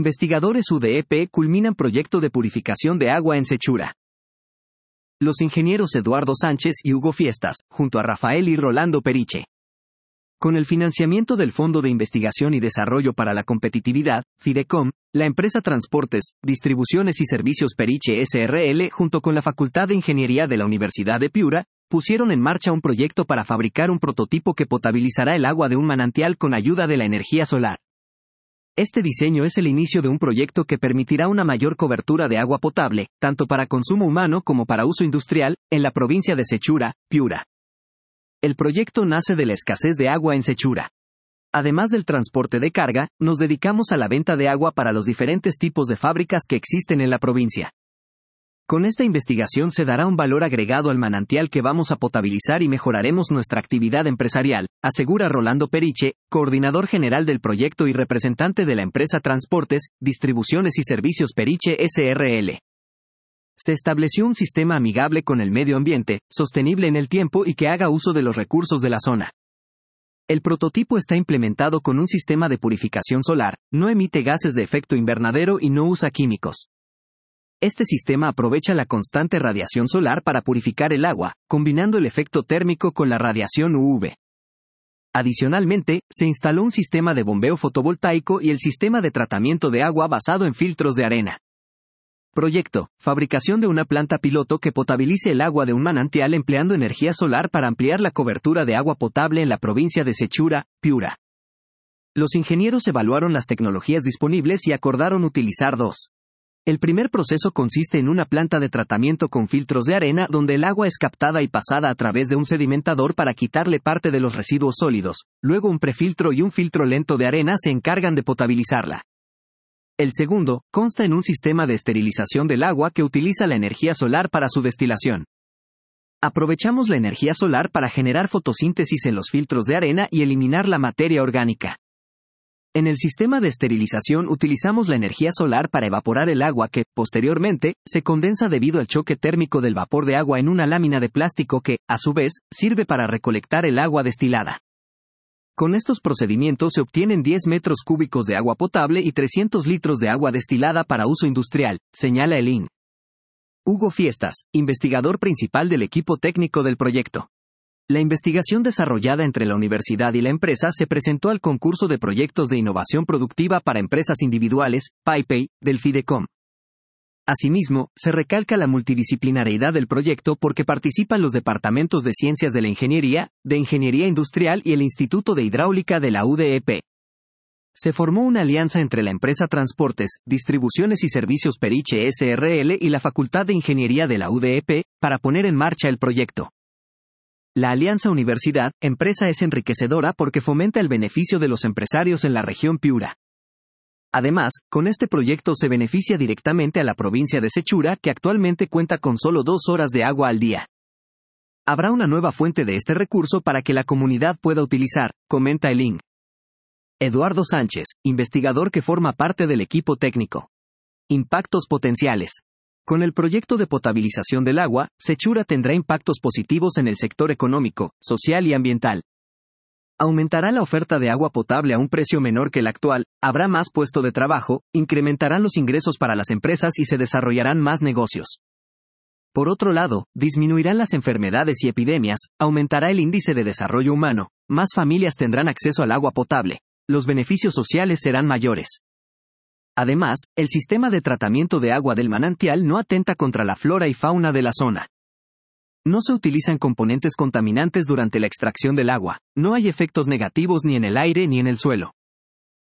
Investigadores UDEP culminan proyecto de purificación de agua en Sechura. Los ingenieros Eduardo Sánchez y Hugo Fiestas, junto a Rafael y Rolando Periche. Con el financiamiento del Fondo de Investigación y Desarrollo para la Competitividad, Fidecom, la empresa Transportes, Distribuciones y Servicios Periche S.r.l. junto con la Facultad de Ingeniería de la Universidad de Piura, pusieron en marcha un proyecto para fabricar un prototipo que potabilizará el agua de un manantial con ayuda de la energía solar. Este diseño es el inicio de un proyecto que permitirá una mayor cobertura de agua potable, tanto para consumo humano como para uso industrial, en la provincia de Sechura, Piura. El proyecto nace de la escasez de agua en Sechura. Además del transporte de carga, nos dedicamos a la venta de agua para los diferentes tipos de fábricas que existen en la provincia. Con esta investigación se dará un valor agregado al manantial que vamos a potabilizar y mejoraremos nuestra actividad empresarial, asegura Rolando Periche, coordinador general del proyecto y representante de la empresa Transportes, Distribuciones y Servicios Periche S.r.l. Se estableció un sistema amigable con el medio ambiente, sostenible en el tiempo y que haga uso de los recursos de la zona. El prototipo está implementado con un sistema de purificación solar, no emite gases de efecto invernadero y no usa químicos. Este sistema aprovecha la constante radiación solar para purificar el agua, combinando el efecto térmico con la radiación UV. Adicionalmente, se instaló un sistema de bombeo fotovoltaico y el sistema de tratamiento de agua basado en filtros de arena. Proyecto: fabricación de una planta piloto que potabilice el agua de un manantial empleando energía solar para ampliar la cobertura de agua potable en la provincia de Sechura, Piura. Los ingenieros evaluaron las tecnologías disponibles y acordaron utilizar dos. El primer proceso consiste en una planta de tratamiento con filtros de arena donde el agua es captada y pasada a través de un sedimentador para quitarle parte de los residuos sólidos, luego un prefiltro y un filtro lento de arena se encargan de potabilizarla. El segundo, consta en un sistema de esterilización del agua que utiliza la energía solar para su destilación. Aprovechamos la energía solar para generar fotosíntesis en los filtros de arena y eliminar la materia orgánica. En el sistema de esterilización utilizamos la energía solar para evaporar el agua que, posteriormente, se condensa debido al choque térmico del vapor de agua en una lámina de plástico que, a su vez, sirve para recolectar el agua destilada. Con estos procedimientos se obtienen 10 metros cúbicos de agua potable y 300 litros de agua destilada para uso industrial, señala el ING. Hugo Fiestas, investigador principal del equipo técnico del proyecto. La investigación desarrollada entre la universidad y la empresa se presentó al concurso de proyectos de innovación productiva para empresas individuales, PAIPEI, del Fidecom. Asimismo, se recalca la multidisciplinariedad del proyecto porque participan los departamentos de Ciencias de la Ingeniería, de Ingeniería Industrial y el Instituto de Hidráulica de la UDEP. Se formó una alianza entre la empresa Transportes, Distribuciones y Servicios Periche S.r.l. y la Facultad de Ingeniería de la UDEP, para poner en marcha el proyecto. La alianza universidad-empresa es enriquecedora porque fomenta el beneficio de los empresarios en la región Piura. Además, con este proyecto se beneficia directamente a la provincia de Sechura que actualmente cuenta con solo 2 horas de agua al día. Habrá una nueva fuente de este recurso para que la comunidad pueda utilizar, comenta el ING. Eduardo Sánchez, investigador que forma parte del equipo técnico. Impactos potenciales. Con el proyecto de potabilización del agua, Sechura tendrá impactos positivos en el sector económico, social y ambiental. Aumentará la oferta de agua potable a un precio menor que el actual, habrá más puesto de trabajo, incrementarán los ingresos para las empresas y se desarrollarán más negocios. Por otro lado, disminuirán las enfermedades y epidemias, aumentará el índice de desarrollo humano, más familias tendrán acceso al agua potable, los beneficios sociales serán mayores. Además, el sistema de tratamiento de agua del manantial no atenta contra la flora y fauna de la zona. No se utilizan componentes contaminantes durante la extracción del agua, no hay efectos negativos ni en el aire ni en el suelo.